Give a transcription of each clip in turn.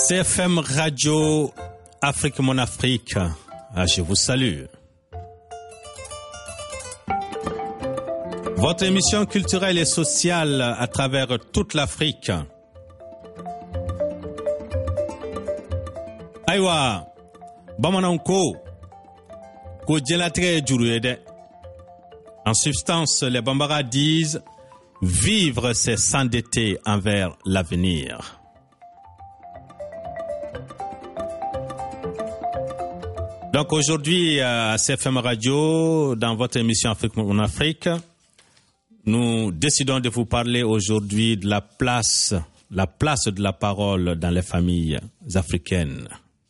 CFM Radio Afrique Mon Afrique, je vous salue. Votre émission culturelle et sociale à travers toute l'Afrique. Aïwa, Bamananko, ko djelatre djuruyede. En substance, les Bambara disent vivre, c'est s'endetter envers l'avenir. Donc aujourd'hui, à CFM Radio, dans votre émission Afrique en Afrique, nous décidons de vous parler aujourd'hui de la place de la parole dans les familles africaines.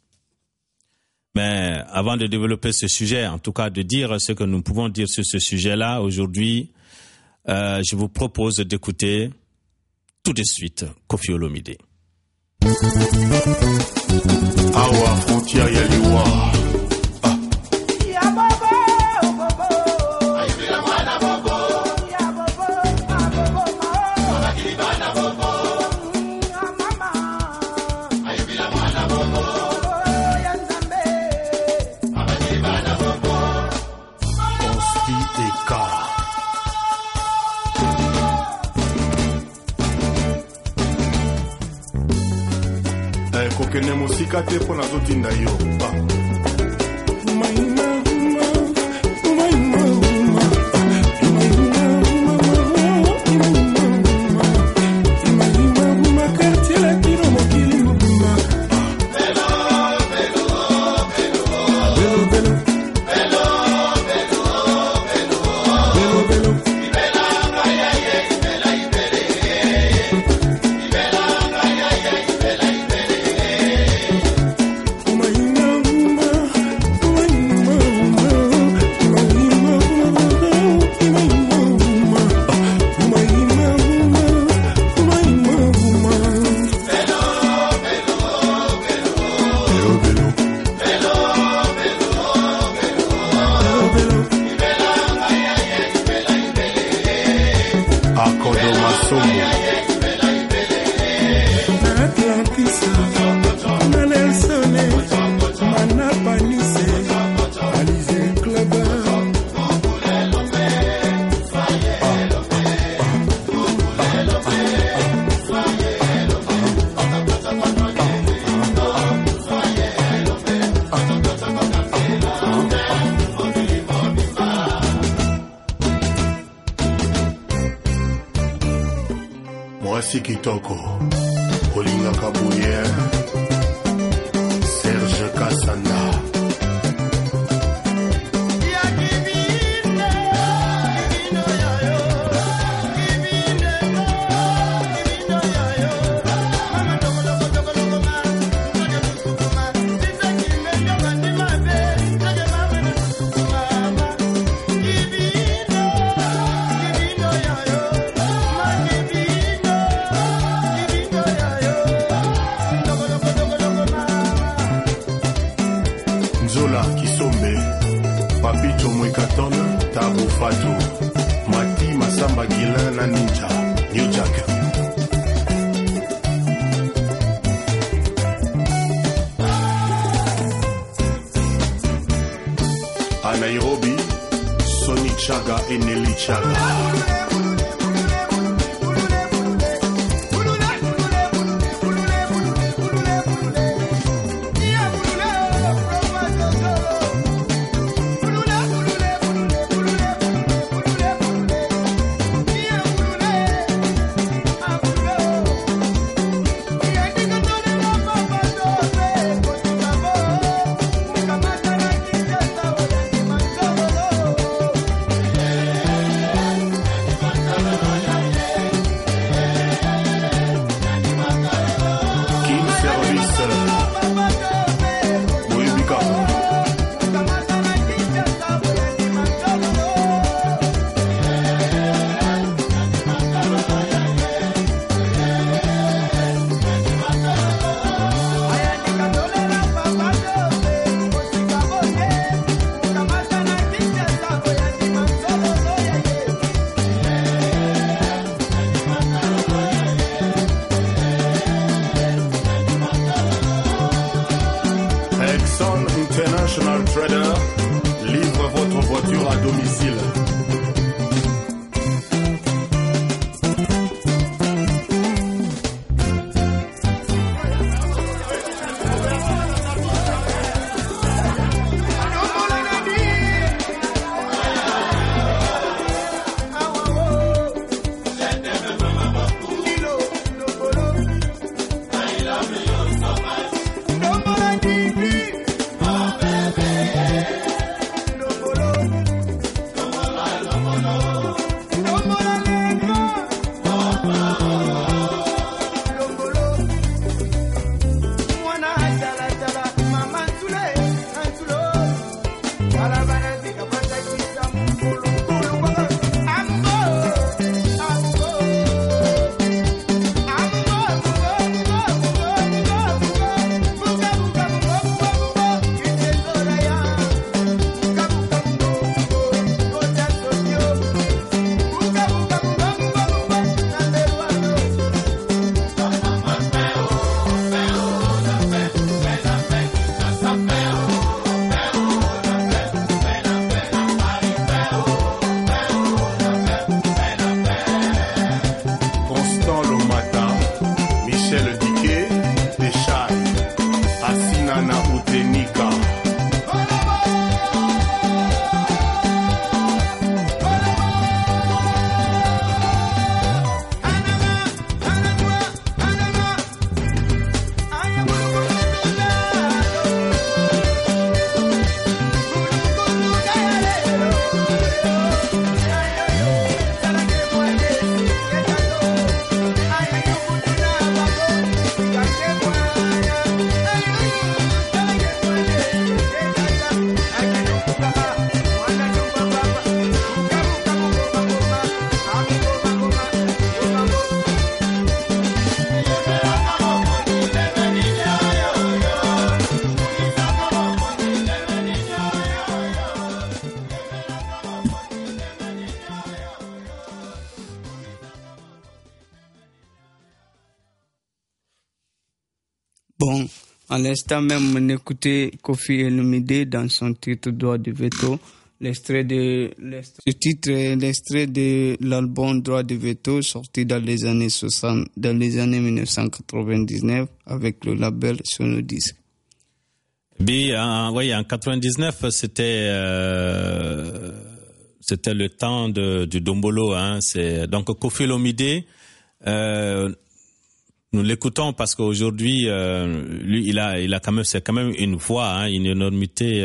Mais avant de développer ce sujet, en tout cas de dire ce que nous pouvons dire sur ce sujet-là, aujourd'hui, je vous propose d'écouter tout de suite Koffi Olomide. Awa frontière yaliwa. Kokene musika te pona zotinda yo. Kitoko, Olinga Kabouye, Serge Kassanda. Mati Masamba Gilana Ninja, New Jack. A Nairobi, Sonny Chaga et Nelly Chaga. Shredder livre votre voiture à domicile. Bon, à l'instant même, on écoutait Koffi Olomide dans son titre Droit de veto. L'extrait de l'album Droit de veto sorti dans les années 60, dans les années 1999 avec le label Sonodisc. Oui, en 99, c'était le temps du Dombolo, hein. C'est donc Koffi Olomide. Nous l'écoutons parce qu'aujourd'hui, lui, il a quand même, c'est quand même une voix, hein, une énormité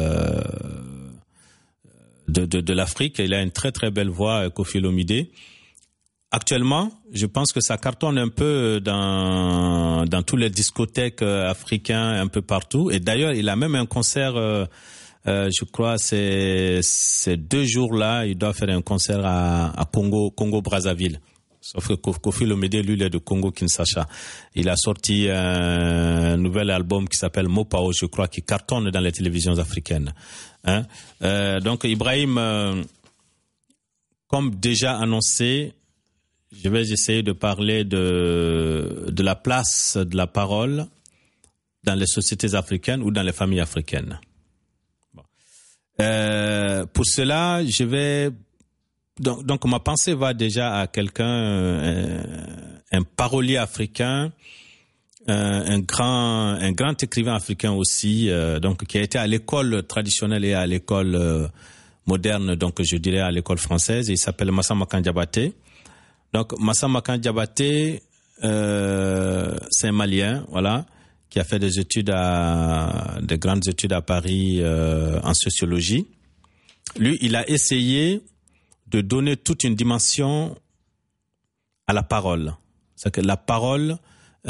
de l'Afrique. Il a une très très belle voix, Koffi Olomide. Actuellement, je pense que ça cartonne un peu dans toutes les discothèques africaines, un peu partout. Et d'ailleurs, il a même un concert, je crois, ces 2 jours-là, il doit faire un concert à Congo Brazzaville. Sauf que Koffi Olomide, lui, il est de Congo-Kinshasa. Il a sorti un nouvel album qui s'appelle Mopao, je crois, qui cartonne dans les télévisions africaines. Hein? Donc, Ibrahim, comme déjà annoncé, je vais essayer de parler de la place de la parole dans les sociétés africaines ou dans les familles africaines. Bon. Pour cela, je vais... Donc ma pensée va déjà à quelqu'un, un parolier africain, un grand écrivain africain aussi, donc qui a été à l'école traditionnelle et à l'école moderne, donc je dirais à l'école française. Il s'appelle Massa Makan Diabaté. Donc Massa Makan Diabaté, c'est un Malien, voilà, qui a fait des grandes études à Paris en sociologie. Lui, il a essayé de donner toute une dimension à la parole. C'est-à-dire que la parole,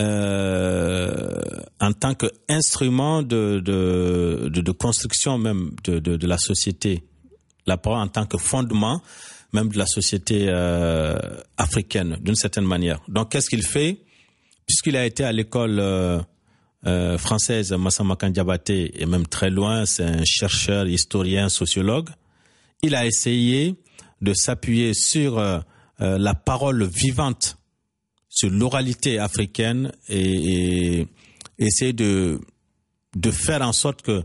en tant qu'instrument de construction même de la société, la parole en tant que fondement même de la société africaine, d'une certaine manière. Donc, qu'est-ce qu'il fait? Puisqu'il a été à l'école française, Massa Makan Diabaté, et même très loin, c'est un chercheur, historien, sociologue, il a essayé de s'appuyer sur la parole vivante, sur l'oralité africaine et essayer de faire en sorte que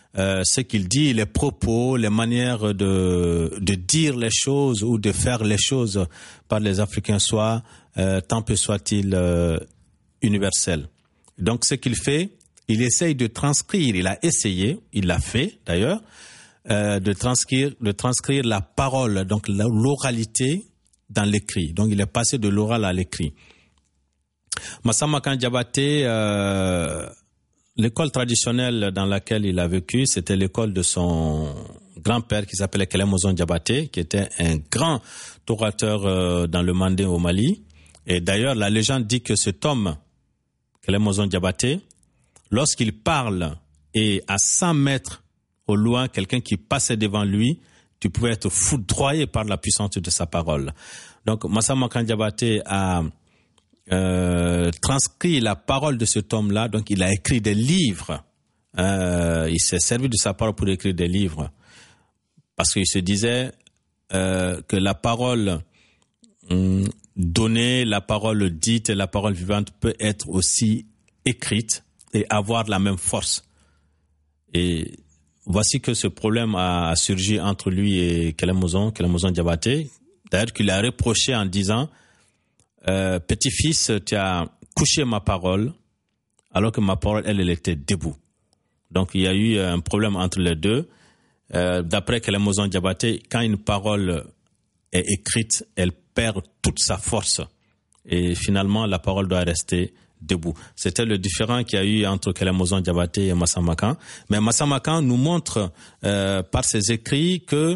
ce qu'il dit, les propos, les manières de dire les choses ou de faire les choses par les Africains soient, tant peu soit-il, universels. Donc ce qu'il fait, il essaye de transcrire, il a essayé, il l'a fait d'ailleurs, de transcrire la parole, donc l'oralité dans l'écrit. Donc il est passé de l'oral à l'écrit. Massa Makan Diabaté, l'école traditionnelle dans laquelle il a vécu, c'était l'école de son grand-père qui s'appelait Kelem Ozon Diabaté, qui était un grand orateur dans le Mandé au Mali. Et d'ailleurs, la légende dit que cet homme, Kelem Ozon Diabaté, lorsqu'il parle et à 100 mètres au loin, quelqu'un qui passait devant lui, tu pouvais être foudroyé par la puissance de sa parole. Donc, Massa Makan Diabaté a transcrit la parole de cet homme-là, donc il a écrit des livres. Il s'est servi de sa parole pour écrire des livres. Parce qu'il se disait que la parole donnée, la parole dite et la parole vivante peut être aussi écrite et avoir la même force. Et voici que ce problème a surgi entre lui et Kelem Ozon Diabaté. D'ailleurs, qu'il a reproché en disant petit-fils, tu as couché ma parole, alors que ma parole, elle était debout. Donc, il y a eu un problème entre les deux. D'après Kelem Ozon Diabaté, quand une parole est écrite, elle perd toute sa force. Et finalement, la parole doit rester debout. C'était le différend qu'il y a eu entre Kelem Ozon Diabaté et Massa Makan. Mais Massa Makan nous montre par ses écrits que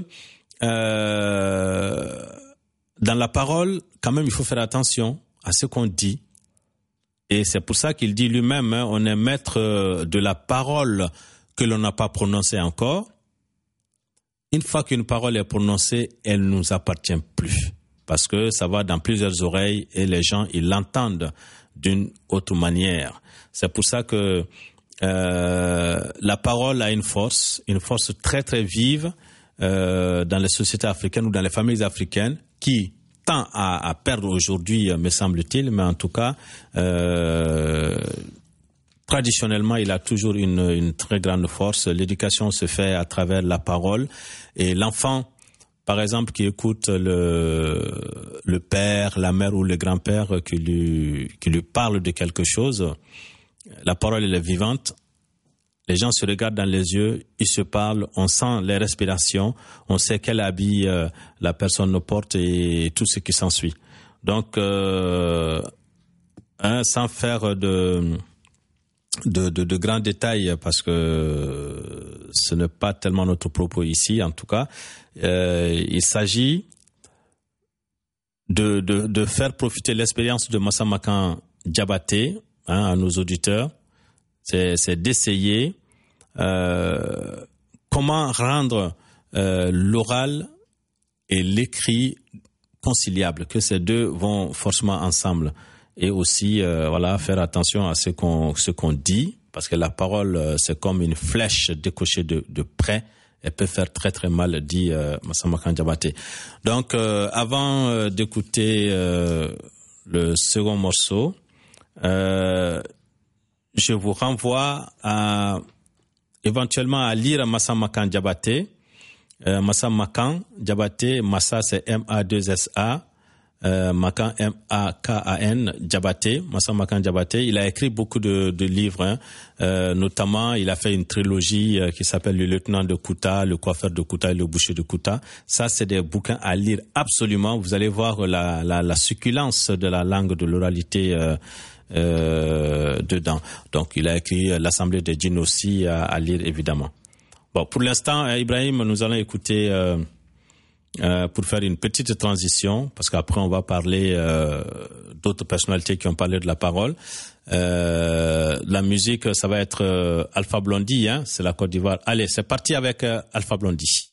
dans la parole, quand même, il faut faire attention à ce qu'on dit. Et c'est pour ça qu'il dit lui-même, on est maître de la parole que l'on n'a pas prononcée encore. Une fois qu'une parole est prononcée, elle ne nous appartient plus. Parce que ça va dans plusieurs oreilles et les gens, ils l'entendent d'une autre manière. C'est pour ça que la parole a une force très très vive dans les sociétés africaines ou dans les familles africaines qui tend à perdre aujourd'hui, me semble-t-il, mais en tout cas, traditionnellement, il a toujours une très grande force. L'éducation se fait à travers la parole et l'enfant, par exemple, qui écoute le père, la mère ou le grand-père qui lui parle de quelque chose, la parole elle est vivante. Les gens se regardent dans les yeux, ils se parlent, on sent les respirations, on sait quel habit la personne porte et tout ce qui s'ensuit. Donc, sans faire de grands détails, parce que ce n'est pas tellement notre propos ici, en tout cas, il s'agit de faire profiter l'expérience de Massa Makan Diabaté à nos auditeurs. C'est d'essayer comment rendre l'oral et l'écrit conciliables, que ces deux vont forcément ensemble. Et aussi, faire attention à ce qu'on dit, parce que la parole, c'est comme une flèche décochée de près. Elle peut faire très très mal, dit Massa Makan Diabaté. Donc, avant d'écouter le second morceau, je vous renvoie éventuellement à lire Massa Makan Diabaté. Massa Makan Diabaté, Massa c'est M-A-2-S-A, Makan M-A-K-A-N, Diabaté, Massa Makan Diabaté. Il a écrit beaucoup de livres, notamment il a fait une trilogie qui s'appelle Le lieutenant de Kouta, Le coiffeur de Kouta et Le boucher de Kouta. Ça, c'est des bouquins à lire absolument. Vous allez voir la succulence de la langue, de l'oralité dedans. Donc, il a écrit L'Assemblée des djinns aussi à lire, évidemment. Bon, pour l'instant, Ibrahim, nous allons écouter, pour faire une petite transition, parce qu'après, on va parler d'autres personnalités qui ont parlé de la parole. La musique, ça va être Alpha Blondy, c'est la Côte d'Ivoire. Allez, c'est parti avec Alpha Blondy.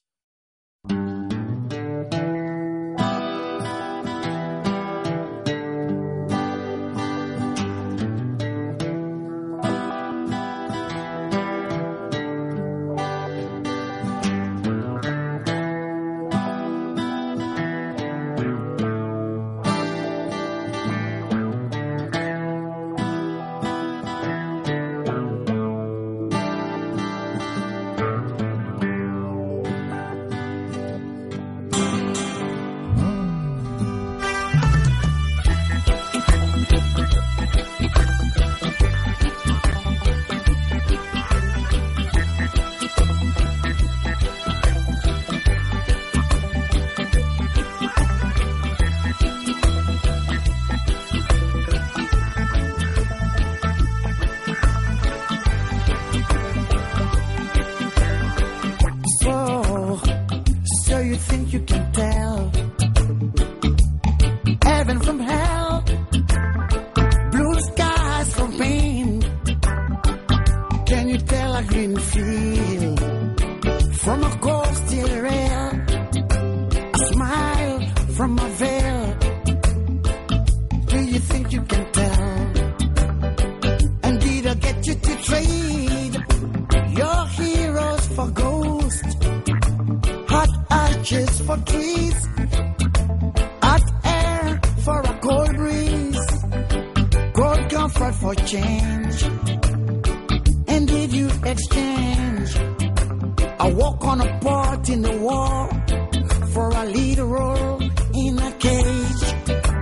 heaven from hell, blue skies from pain. Can you tell a green field from a cold steel rail? A smile from a veil. Do you think you can tell? And did I get you to trade your heroes for ghosts? Hot arches for trees, hot air for a cold breeze, cold comfort for change. And did you exchange a walk on a part in the war for a lead role in a cage?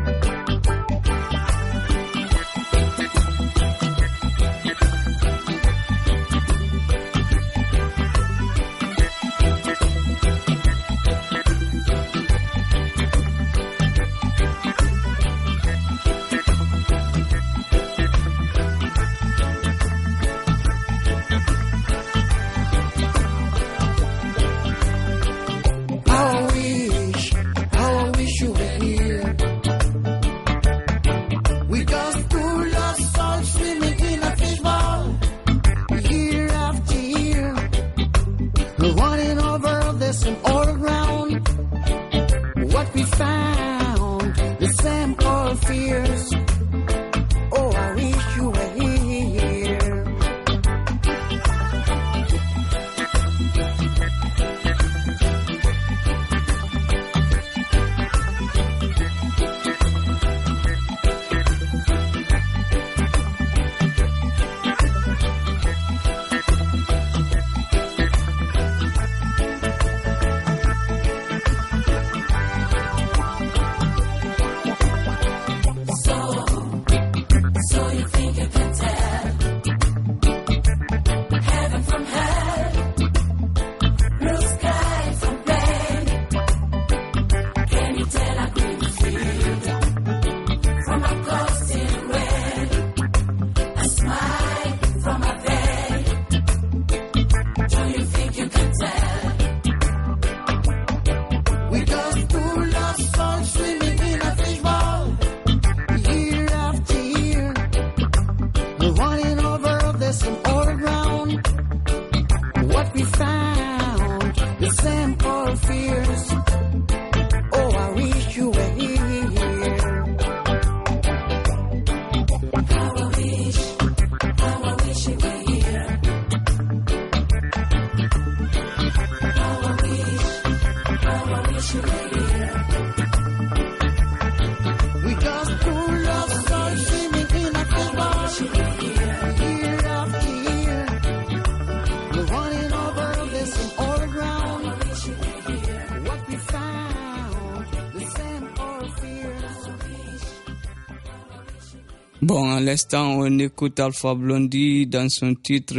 Bon, à l'instant, on écoute Alpha Blondy dans son titre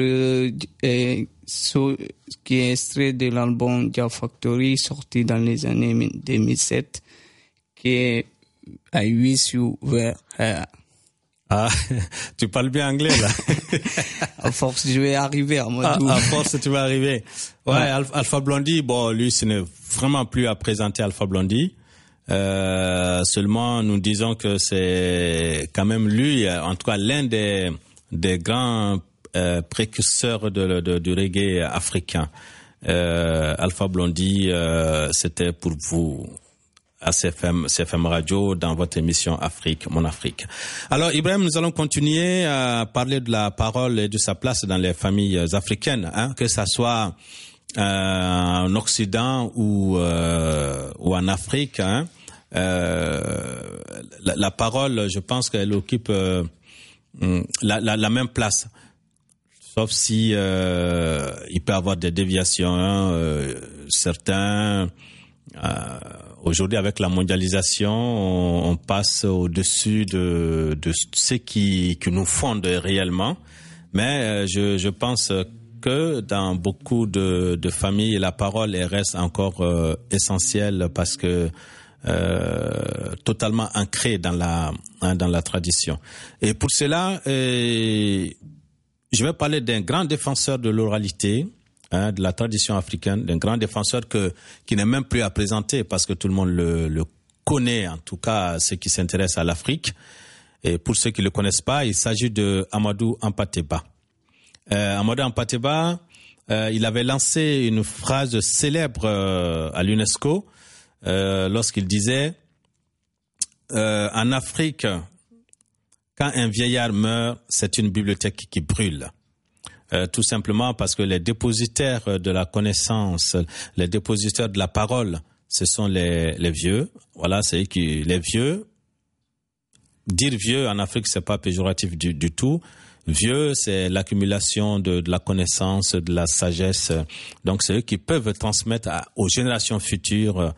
qui est extrait de l'album Jah Factory, sorti dans les années 2007, qui est I Wish You Were Here. Ah, tu parles bien anglais, là. À force, je vais arriver à Amadou. À force, tu vas arriver. Ouais. Alpha Blondy, bon, lui, ce n'est vraiment plus à présenter Alpha Blondy. Seulement, nous disons que c'est quand même lui, en tout cas, l'un des grands précurseurs du reggae africain. Alpha Blondy, c'était pour vous à CFM Radio dans votre émission Afrique, Mon Afrique. Alors, Ibrahim, nous allons continuer à parler de la parole et de sa place dans les familles africaines, hein, que ça soit en Occident ou en Afrique, hein. La parole, je pense qu'elle occupe la même place, sauf si il peut y avoir des déviations, hein, certains aujourd'hui avec la mondialisation on passe au-dessus de ce qui nous fonde réellement, mais je pense que dans beaucoup de familles la parole reste encore essentielle parce que totalement ancré dans la tradition. Et pour cela, je vais parler d'un grand défenseur de l'oralité, hein, de la tradition africaine, d'un grand défenseur qui n'est même plus à présenter parce que tout le monde le connaît en tout cas ceux qui s'intéressent à l'Afrique. Et pour ceux qui ne le connaissent pas, il s'agit de Amadou Hampâté-Bâ. Amadou Hampâté-Bâ, il avait lancé une phrase célèbre à l'UNESCO lorsqu'il disait en Afrique, quand un vieillard meurt, c'est une bibliothèque qui brûle. Tout simplement parce que les dépositaires de la connaissance, les dépositaires de la parole, ce sont les vieux. Voilà, c'est les vieux. Dire vieux en Afrique, c'est pas péjoratif du tout. Vieux, c'est l'accumulation de la connaissance, de la sagesse. Donc, c'est eux qui peuvent transmettre aux générations futures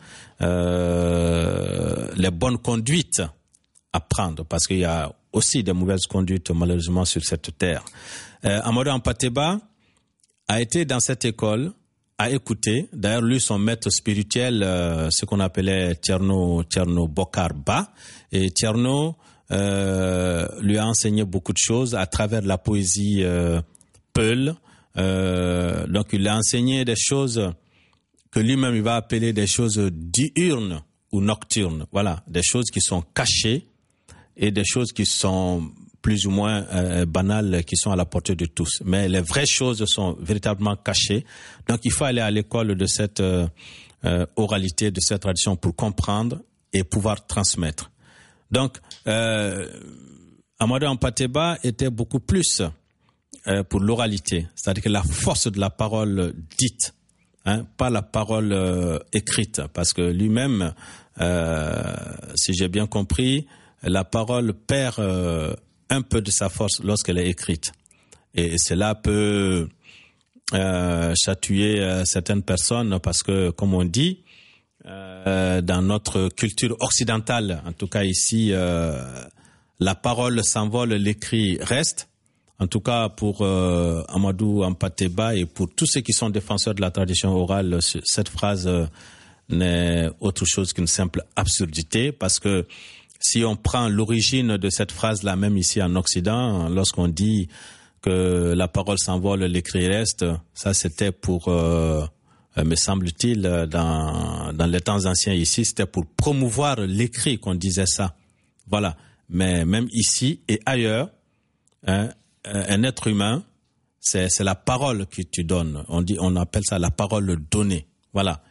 les bonnes conduites à prendre, parce qu'il y a aussi des mauvaises conduites malheureusement sur cette terre. Amadou Hampâté-Bâ a été dans cette école, a écouté. D'ailleurs, lui, son maître spirituel, ce qu'on appelait Thierno Bokar Ba, et Thierno lui a enseigné beaucoup de choses à travers la poésie Peul. Donc, il a enseigné des choses que lui-même il va appeler des choses diurnes ou nocturnes. Voilà, des choses qui sont cachées et des choses qui sont plus ou moins banales, qui sont à la portée de tous. Mais les vraies choses sont véritablement cachées. Donc, il faut aller à l'école de cette oralité, de cette tradition pour comprendre et pouvoir transmettre. Donc, Amadou Hampâté-Bâ était beaucoup plus pour l'oralité, c'est-à-dire que la force de la parole dite, pas la parole écrite, parce que lui-même, si j'ai bien compris, la parole perd un peu de sa force lorsqu'elle est écrite. Et cela peut chatouiller certaines personnes parce que, comme on dit, dans notre culture occidentale, en tout cas ici, la parole s'envole, l'écrit reste. En tout cas pour Amadou Hampâté-Bâ et pour tous ceux qui sont défenseurs de la tradition orale, cette phrase n'est autre chose qu'une simple absurdité, parce que si on prend l'origine de cette phrase-là, même ici en Occident, lorsqu'on dit que la parole s'envole, l'écrit reste, ça c'était pour, me semble-t-il, dans les temps anciens ici, c'était pour promouvoir l'écrit qu'on disait ça. Voilà. Mais même ici et ailleurs, un être humain, c'est la parole que tu donnes. On appelle ça la parole donnée. Voilà.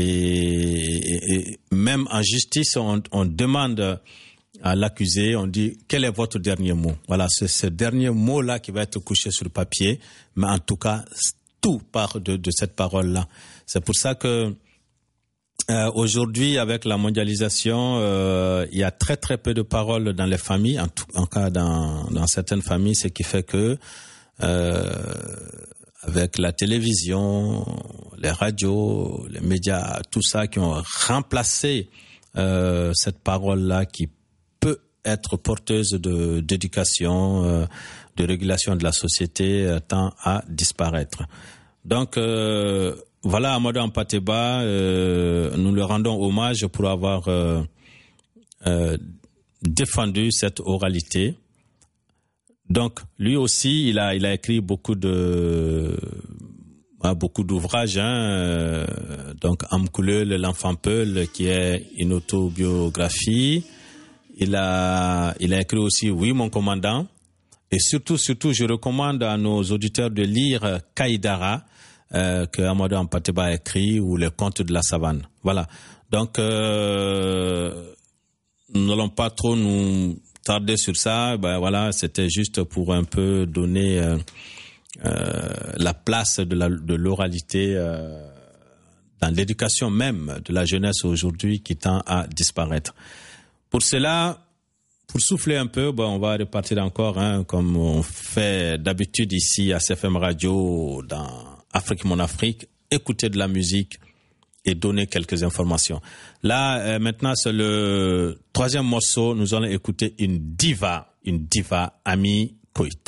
Et même en justice, on demande à l'accusé, on dit quel est votre dernier mot. Voilà, c'est ce dernier mot-là qui va être couché sur le papier. Mais en tout cas, tout part de cette parole-là. C'est pour ça que aujourd'hui, avec la mondialisation, il y a très très peu de paroles dans les familles, en cas dans certaines familles, ce qui fait que avec la télévision, les radios, les médias, tout ça qui ont remplacé cette parole-là qui peut être porteuse d'éducation, de régulation de la société, tend à disparaître. Donc voilà, Amadou Hampâté-Bâ, nous le rendons hommage pour avoir défendu cette oralité. Donc, lui aussi, il a écrit beaucoup d'ouvrages, donc Amkoulel, l'enfant Peul, qui est une autobiographie. Il a écrit aussi Oui, mon commandant. Et surtout, je recommande à nos auditeurs de lire Kaïdara, que Amadou Hampâté-Bâ a écrit, ou Le Conte de la savane. Voilà. Donc, nous n'allons pas trop nous tarder sur ça. Ben voilà, c'était juste pour un peu donner la place de l'oralité dans l'éducation même de la jeunesse aujourd'hui qui tend à disparaître. Pour cela, pour souffler un peu, on va repartir encore, comme on fait d'habitude ici à CFM Radio dans Afrique Mon Afrique, écouter de la musique et donner quelques informations. Là, maintenant, c'est le troisième morceau. Nous allons écouter une diva, Ami Koïta.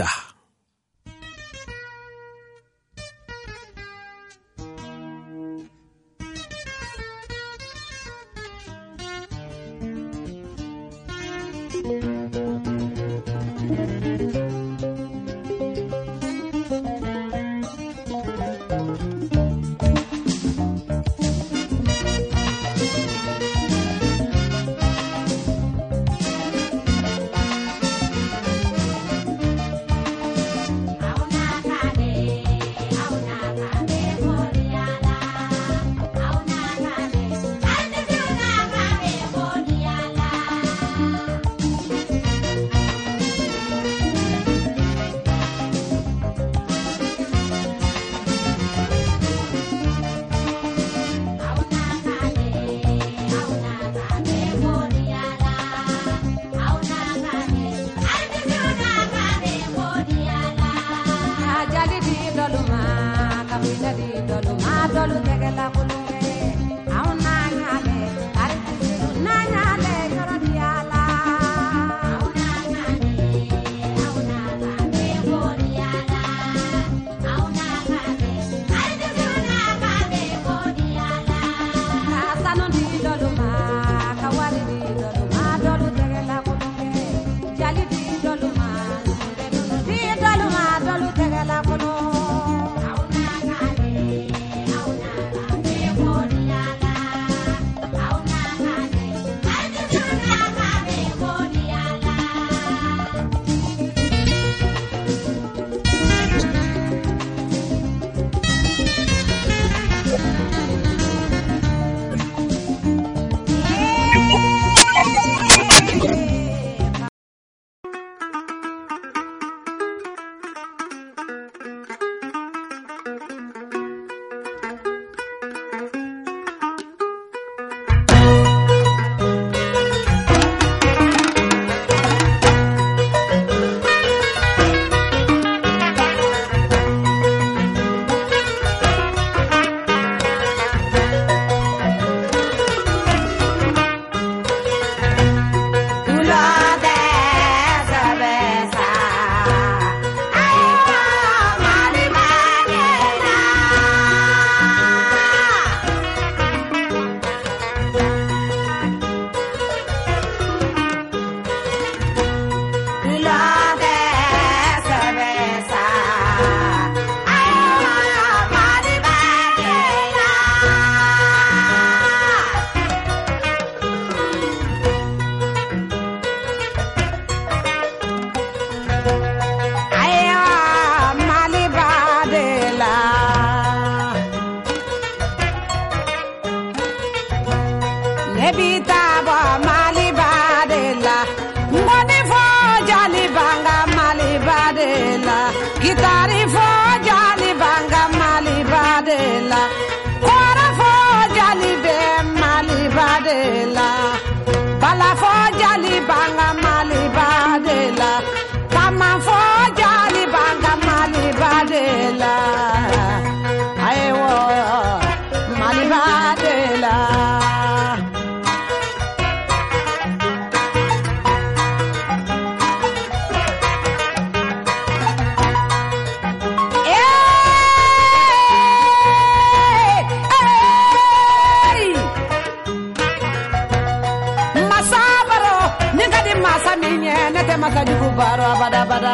masajugu baro abada abada.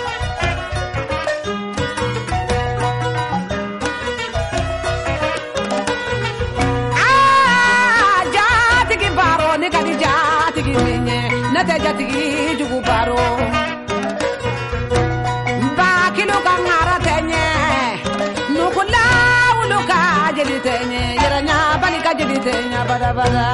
Jatigi baro ni kadi jatigi minye, nate jatigi jugu baro. Bakilo kangara tenye, nukula uluka jadi tenye, yeranya balika jadi tenye abada abada.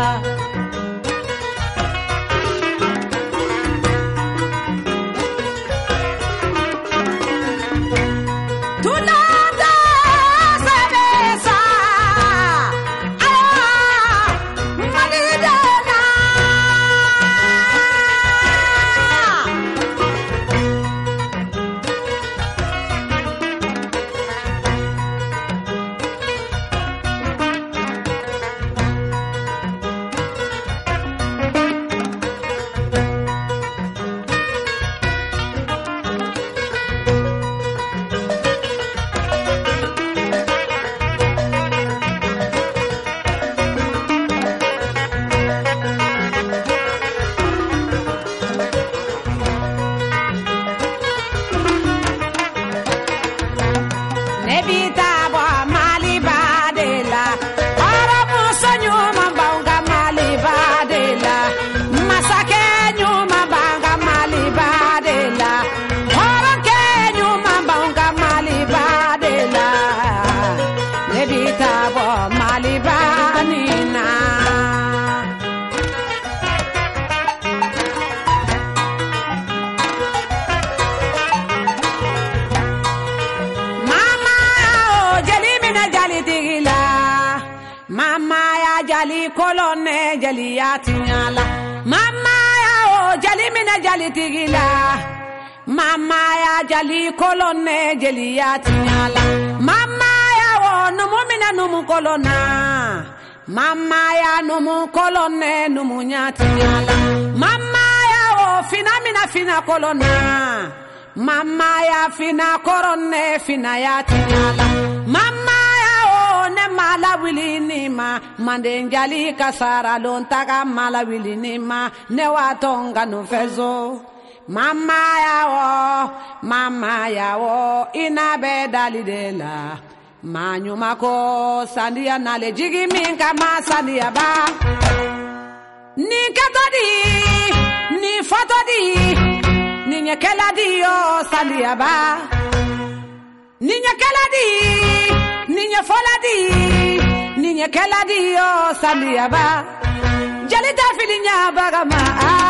Nyala mama ya o jali mina jali tigila mama ya jali kolone jali ya nyala mama ya o numu mina numu kolona mama ya numu kolone numu nyati nyala mama ya o fina mina fina kolona mama ya fina korone fina ya nyala mama ne mala wili ni ma mande njali kasara lon taga mala wili ni ma ne watonga no fezo mama ya wo ina be dalidela manyu mako sandia nale jigi minka ma sandia ba ni katodi ni fotodi ni nyekela dio sandia ba ni nyekela di Niña foladi, niña keladi yo saliaba, jalita filinya bagama.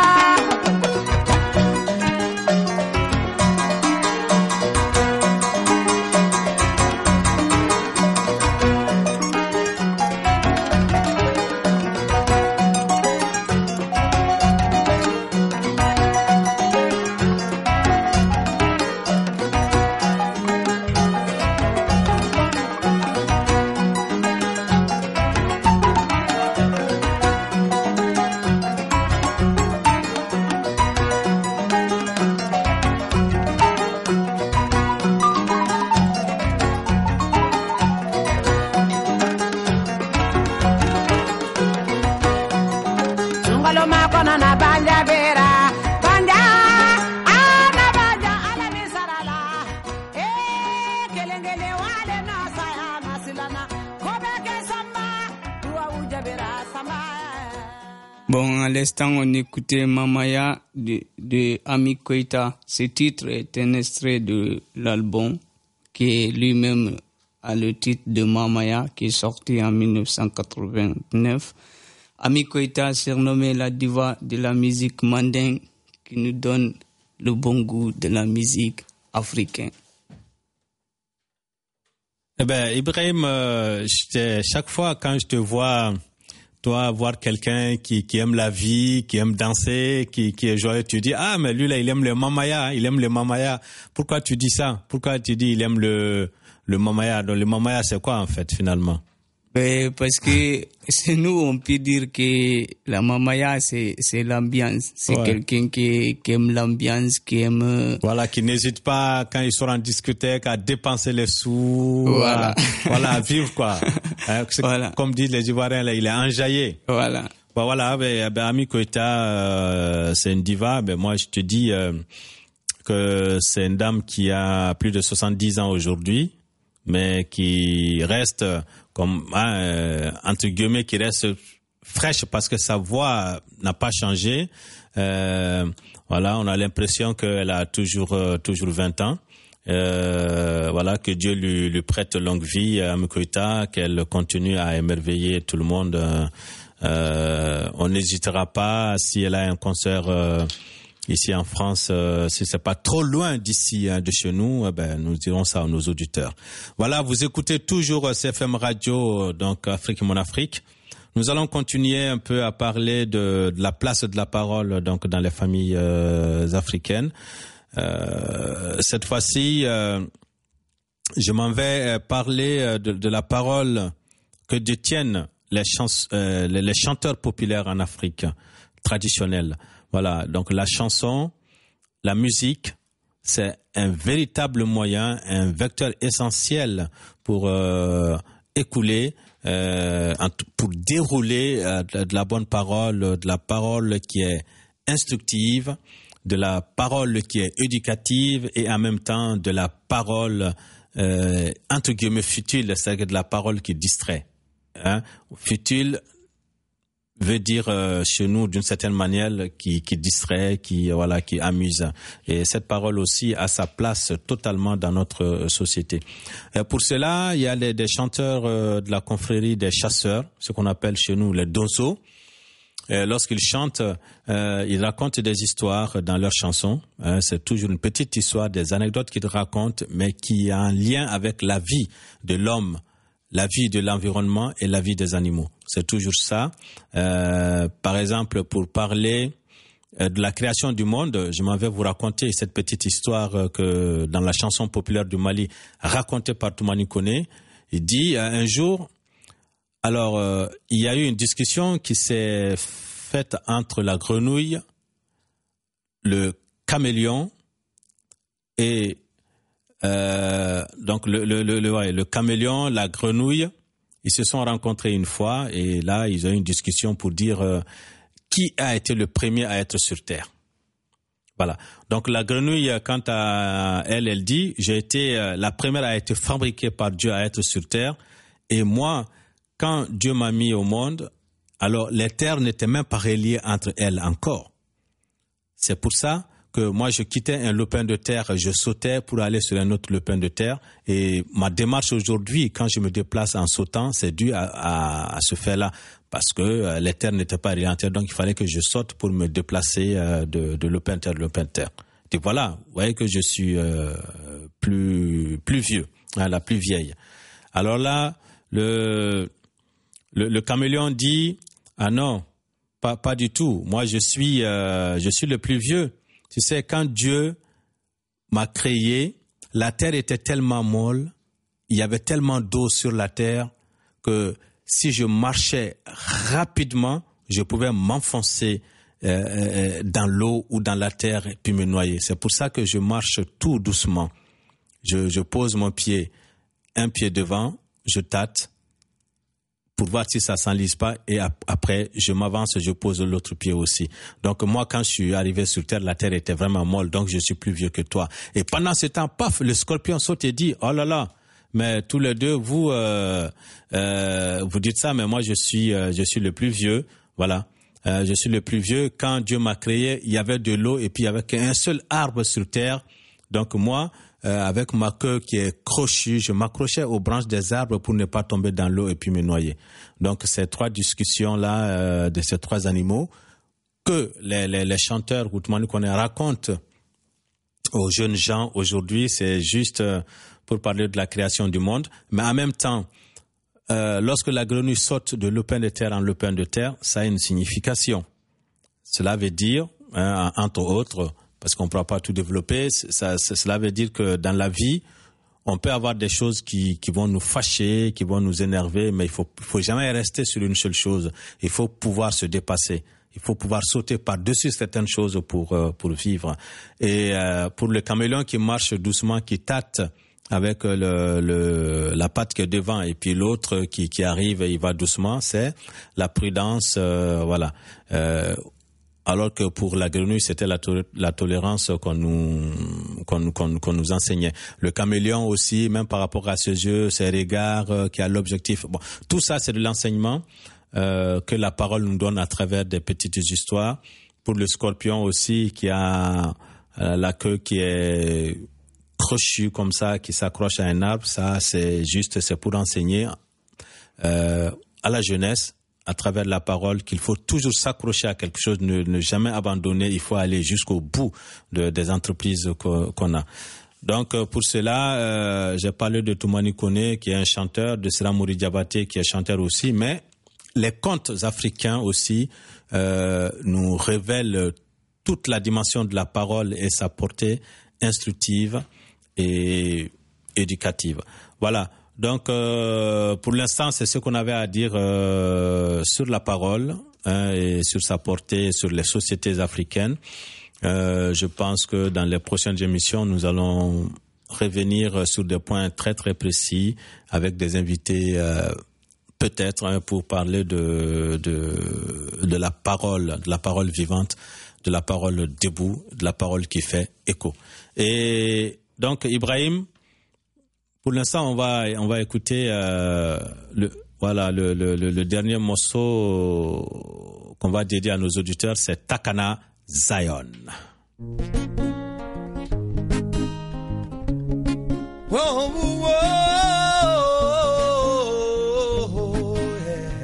Bon, à l'instant, on écoutait Mamaya de Ami Koita. Ce titre est un extrait de l'album qui lui-même a le titre de Mamaya, qui est sorti en 1989. Ami Koita, surnommé la diva de la musique mandingue, qui nous donne le bon goût de la musique africaine. Eh ben, Ibrahim, chaque fois quand je te vois, toi, voir quelqu'un qui aime la vie, qui aime danser, qui est joyeux, tu dis, ah, mais lui là, il aime le mamaya, il aime le mamaya. Pourquoi tu dis ça? Pourquoi tu dis il aime le mamaya? Donc le mamaya, c'est quoi en fait finalement? Parce que c'est nous, on peut dire que la mamaya, c'est l'ambiance. C'est quelqu'un qui aime l'ambiance, qui aime... Voilà, qui n'hésite pas, quand il sort en discothèque, à dépenser les sous, à vivre, quoi. Voilà. Comme disent les Ivoiriens, là, il est enjaillé. Voilà. Bon, voilà, Ami Koïta, c'est une diva. Moi, je te dis que c'est une dame qui a plus de 70 ans aujourd'hui, mais qui reste comme entre guillemets, qui reste fraîche parce que sa voix n'a pas changé. Voilà, on a l'impression qu'elle a toujours 20 ans. Voilà, que Dieu lui prête longue vie à Ami Koïta, qu'elle continue à émerveiller tout le monde. On n'hésitera pas, si elle a un concert ici en France, si c'est pas trop loin d'ici, de chez nous, nous dirons ça à nos auditeurs. Voilà, vous écoutez toujours CFM Radio, donc Afrique Mon Afrique. Nous allons continuer un peu à parler de la place de la parole donc dans les familles africaines. Cette fois-ci, je m'en vais parler de la parole que détiennent les chanteurs populaires en Afrique traditionnelle. Voilà, donc la chanson, la musique, c'est un véritable moyen, un vecteur essentiel pour écouler, pour dérouler de la bonne parole, de la parole qui est instructive, de la parole qui est éducative et en même temps de la parole entre guillemets futile, c'est-à-dire de la parole qui distrait. Futile veut dire chez nous d'une certaine manière qui distrait, qui amuse. Et cette parole aussi a sa place totalement dans notre société. Et pour cela, il y a des chanteurs de la confrérie des chasseurs, ce qu'on appelle chez nous les dosso. Lorsqu'ils chantent, ils racontent des histoires dans leurs chansons. C'est toujours une petite histoire, des anecdotes qu'ils racontent, mais qui a un lien avec la vie de l'homme, la vie de l'environnement et la vie des animaux. C'est toujours ça. Par exemple, pour parler de la création du monde, je m'en vais vous raconter cette petite histoire que dans la chanson populaire du Mali, racontée par Toumani Koné. Il dit un jour, alors il y a eu une discussion qui s'est faite entre la grenouille, le caméléon et donc le caméléon, la grenouille, ils se sont rencontrés une fois et là ils ont eu une discussion pour dire qui a été le premier à être sur Terre. Voilà. Donc la grenouille, quant à elle dit j'ai été la première à être fabriquée par Dieu à être sur Terre et moi quand Dieu m'a mis au monde, alors les terres n'étaient même pas reliées entre elles encore. C'est pour ça que moi je quittais un lopin de terre, je sautais pour aller sur un autre lopin de terre et ma démarche aujourd'hui, quand je me déplace en sautant, c'est dû à ce fait-là parce que les terres n'étaient pas reliées entre elles, donc il fallait que je saute pour me déplacer de lopin de terre. Et voilà, vous voyez que je suis plus vieux, la plus vieille. Alors là, le caméléon dit ah non, pas du tout. Moi je suis le plus vieux. Tu sais, quand Dieu m'a créé, la terre était tellement molle, il y avait tellement d'eau sur la terre que si je marchais rapidement, je pouvais m'enfoncer dans l'eau ou dans la terre et puis me noyer. C'est pour ça que je marche tout doucement. Je pose mon pied, un pied devant, je tâte pour voir si ça s'enlise pas et après je m'avance, je pose l'autre pied aussi. Donc moi quand je suis arrivé sur terre, la terre était vraiment molle, donc je suis plus vieux que toi. Et pendant ce temps, paf, le scorpion saute et dit oh là là, mais tous les deux vous dites ça, mais moi je suis le plus vieux, voilà. Je suis le plus vieux. Quand Dieu m'a créé, il y avait de l'eau et puis il y avait qu'un seul arbre sur terre. Donc moi, avec ma queue qui est crochue, je m'accrochais aux branches des arbres pour ne pas tomber dans l'eau et puis me noyer. Donc ces trois discussions-là de ces trois animaux que les chanteurs Toumani Koné racontent aux jeunes gens aujourd'hui, c'est juste pour parler de la création du monde. Mais en même temps, lorsque la grenouille saute de lopin de terre en lopin de terre, ça a une signification. Cela veut dire, entre autres, parce qu'on ne pourra pas tout développer, cela veut dire que dans la vie, on peut avoir des choses qui vont nous fâcher, qui vont nous énerver, mais il faut jamais rester sur une seule chose. Il faut pouvoir se dépasser. Il faut pouvoir sauter par-dessus certaines choses pour vivre. Et pour le caméléon qui marche doucement, qui tâte avec la patte qui est devant et puis l'autre qui arrive et il va doucement, c'est la prudence, voilà. Alors que pour la grenouille, c'était la tolérance qu'on nous enseignait. Le caméléon aussi, même par rapport à ses yeux, ses regards, qui a l'objectif. Bon, tout ça, c'est de l'enseignement que la parole nous donne à travers des petites histoires. Pour le scorpion aussi, qui a la queue qui est crochue comme ça, qui s'accroche à un arbre, ça, c'est pour enseigner à la jeunesse, à travers la parole, qu'il faut toujours s'accrocher à quelque chose, ne jamais abandonner, il faut aller jusqu'au bout des entreprises qu'on a. Donc pour cela, j'ai parlé de Toumani Kone qui est un chanteur, de Siramouri Diabaté qui est chanteur aussi, mais les contes africains aussi nous révèlent toute la dimension de la parole et sa portée instructive et éducative. Voilà. Donc, pour l'instant, c'est ce qu'on avait à dire sur la parole et sur sa portée sur les sociétés africaines. Je pense que dans les prochaines émissions, nous allons revenir sur des points très très précis avec des invités peut-être pour parler de la parole vivante, de la parole debout, de la parole qui fait écho. Et donc, Ibrahim, pour l'instant, on va écouter le dernier morceau qu'on va dédier à nos auditeurs, c'est Takana Zion. Whoa, whoa, yeah.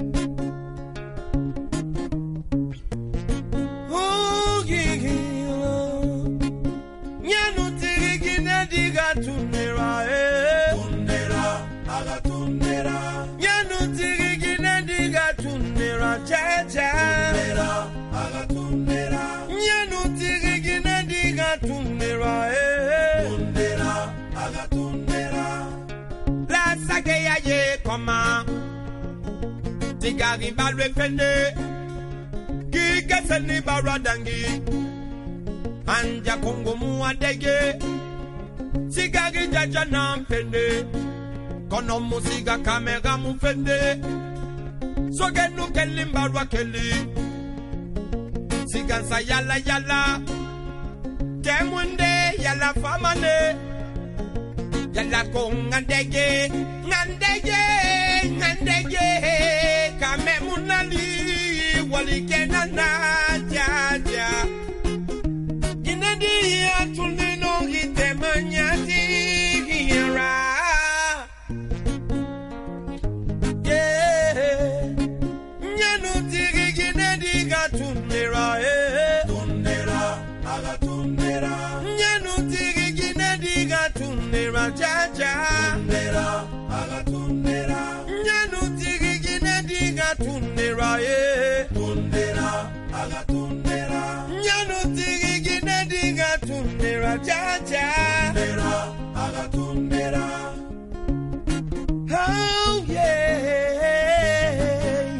Oh, yeah. Nyanu tirigi na diga tunera, tunera, aga tunera. Nyanu tirigi na diga tunera, cha cha. Tunera, aga tunera. Nyanu tirigi na diga tunera, tunera. La sageya ye koma Tigari balwe fende Kike seni baradangi Anja kongo muadege Sigari jaja na fende Kono musiga kamera mu fende Soge nu keli mbarwa keli Sigansa yala yala Kemunde yala famane Yalla ko ngandege kame munali wali kenana jaja ginadi atulino gitemanyati hira yeah nyanu tigi ginadi gatunera tunera aga tunera nyanu tigi ginadi gatunera jaja tunera aga tunera nyanu tigi ginadi gatunera tunera aga tunera nyanu tigi ginadi gatunera jaja tunera aga tunera oh yeah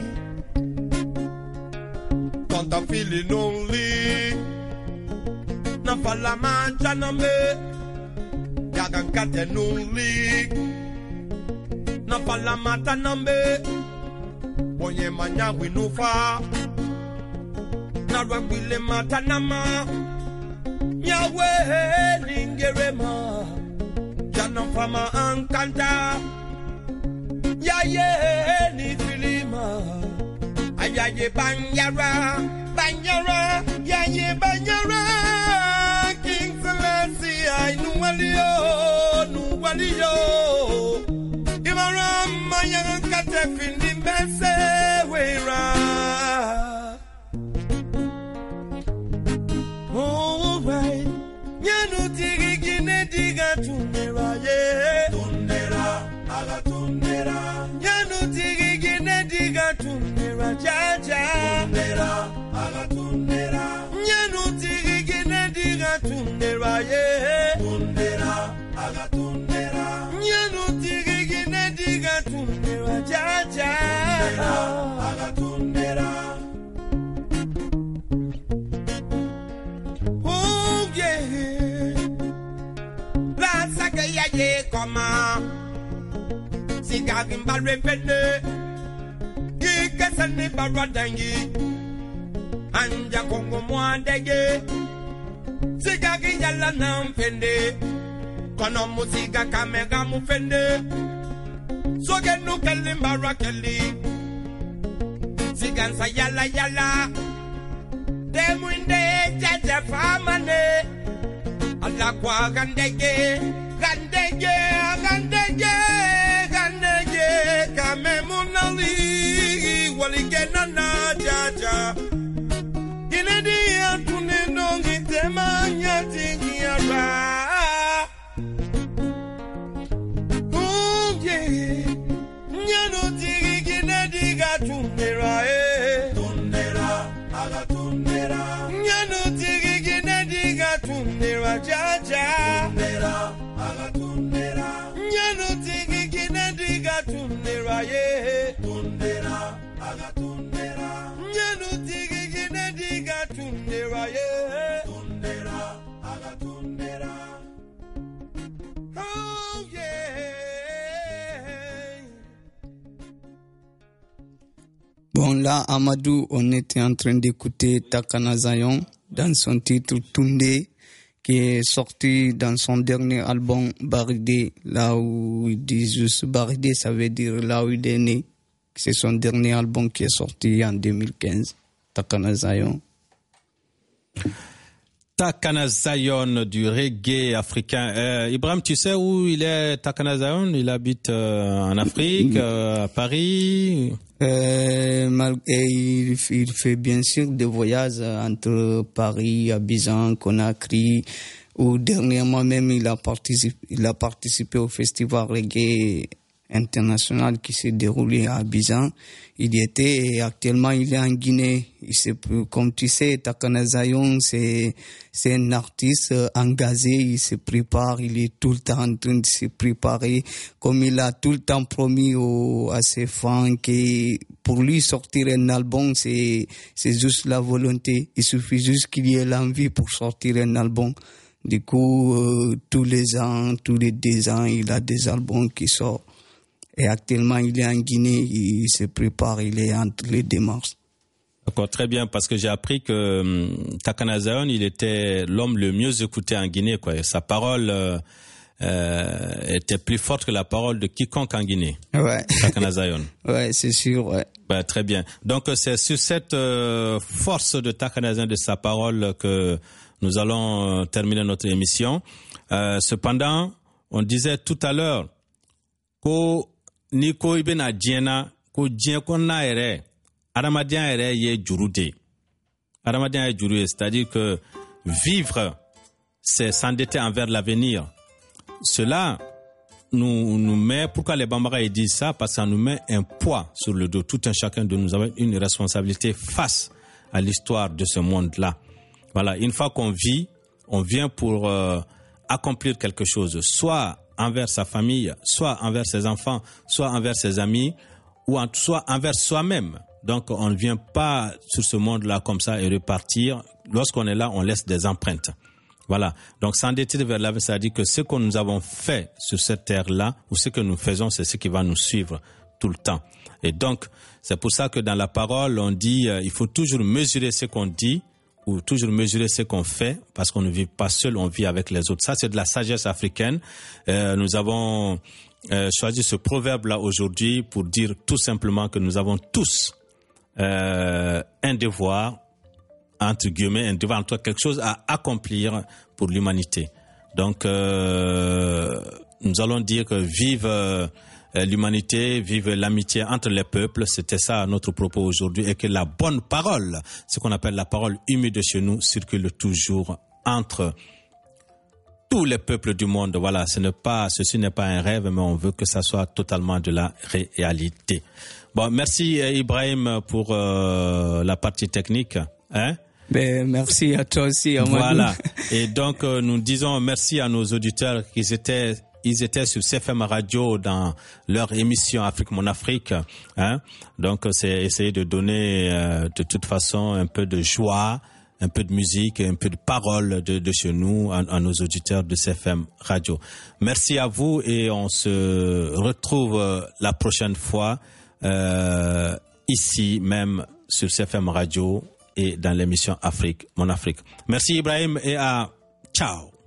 quand I'm feeling lonely na fala mancha na me yagan kate nuli na fala mata na me bonye manya winufa na rwile mata na ma yawe ningerema jana fama ankanta ya ye ni filima ayaye banyara ya ye banyara King Selassie I nuwalio Imara maya kate findi mbese wera alright nyanu tigi gine diga tunera ye tunera aga tunera nyanu tigi gine diga tunera jaja tunera aga tunera nyanu tigi gine diga tunera ye tunera aga tunera nyanu tigi gine diga tunera jaja tunera aga tunera ya ye koma siga gimba refende ki kesani baradangi anja kongo mwandege siga giyala nampende kono musiga kamega mufende soge nukeli mbarakeli sigansa yala yala demwinde jaja famane ala kwa gandege gandege gandege gandege kame munali waligena na jaja inedi antune nongi tema nyati yara nyano tigi gine diga tunera tunera aga tunera nyano tigi gine diga tunera jaja tunera aga tunera nyano tigi gine diga tunera tunera aga tunera nyano tigi gine diga tunera tunera aga tunera. Oh yeah. Bon, là, Amadou, on était en train d'écouter Takana Zion dans son titre Tunde, qui est sorti dans son dernier album Baridé, là où il dit juste Baridé, ça veut dire là où il est né. C'est son dernier album qui est sorti en 2015, Takana Zion. Takana Zion du reggae africain. Ibrahim, tu sais où il est, Takana Zion? Il habite en Afrique, à Paris. Il fait bien sûr des voyages entre Paris, Abidjan, Conakry, où dernièrement même il a participé au festival reggae international qui s'est déroulé à Abidjan. Il y était et actuellement il est en Guinée. Comme tu sais, Takana Zion, c'est un artiste engagé, il se prépare, il est tout le temps en train de se préparer, comme il a tout le temps promis à ses fans que pour lui sortir un album, c'est juste la volonté. Il suffit juste qu'il y ait l'envie pour sortir un album. Du coup, tous les ans, tous les 2 ans, il a des albums qui sortent. Et actuellement, il est en Guinée, il se prépare, il est entre les démarches. D'accord, très bien, parce que j'ai appris que Takana Zion, il était l'homme le mieux écouté en Guinée, quoi. Et sa parole était plus forte que la parole de quiconque en Guinée. Ouais. Takana Zion. Ouais, c'est sûr, ouais. Ben, très bien. Donc, c'est sur cette force de Takana Zion, de sa parole, que nous allons terminer notre émission. Cependant, on disait tout à l'heure que Niko Ibn Adjena, ko djien ko na ere, Aramadian ere ye jurude. Aramadian ye jurude, c'est-à-dire que vivre, c'est s'endetter envers l'avenir. Cela nous met, pourquoi les Bambara disent ça? Parce que ça nous met un poids sur le dos. Tout un chacun de nous avons une responsabilité face à l'histoire de ce monde-là. Voilà, une fois qu'on vit, on vient pour accomplir quelque chose, soit envers sa famille, soit envers ses enfants, soit envers ses amis, ou soit envers soi-même. Donc, on ne vient pas sur ce monde-là comme ça et repartir. Lorsqu'on est là, on laisse des empreintes. Voilà. Donc, s'endetter vers l'avenir, ça veut dire que ce que nous avons fait sur cette terre-là, ou ce que nous faisons, c'est ce qui va nous suivre tout le temps. Et donc, c'est pour ça que dans la parole, on dit, il faut toujours mesurer ce qu'on dit, ou toujours mesurer ce qu'on fait, parce qu'on ne vit pas seul, on vit avec les autres. Ça, c'est de la sagesse africaine. Nous avons choisi ce proverbe-là aujourd'hui pour dire tout simplement que nous avons tous un devoir, entre guillemets, un devoir, en tout cas quelque chose à accomplir pour l'humanité. Donc, nous allons dire que vive l'humanité, vive l'amitié entre les peuples. C'était ça notre propos aujourd'hui, et que la bonne parole, ce qu'on appelle la parole humide de chez nous, circule toujours entre tous les peuples du monde. Voilà, ceci n'est pas un rêve, mais on veut que ça soit totalement de la réalité. Bon, merci Ibrahim pour la partie technique. Hein? Ben, merci à toi aussi, Amadou. Voilà. Et donc, nous disons merci à nos auditeurs ils étaient sur CFM Radio dans leur émission Afrique Mon Afrique. Hein? Donc, c'est essayer de donner de toute façon un peu de joie, un peu de musique, un peu de paroles de chez nous à nos auditeurs de CFM Radio. Merci à vous et on se retrouve la prochaine fois ici même sur CFM Radio et dans l'émission Afrique, Mon Afrique. Merci Ibrahim et à ciao.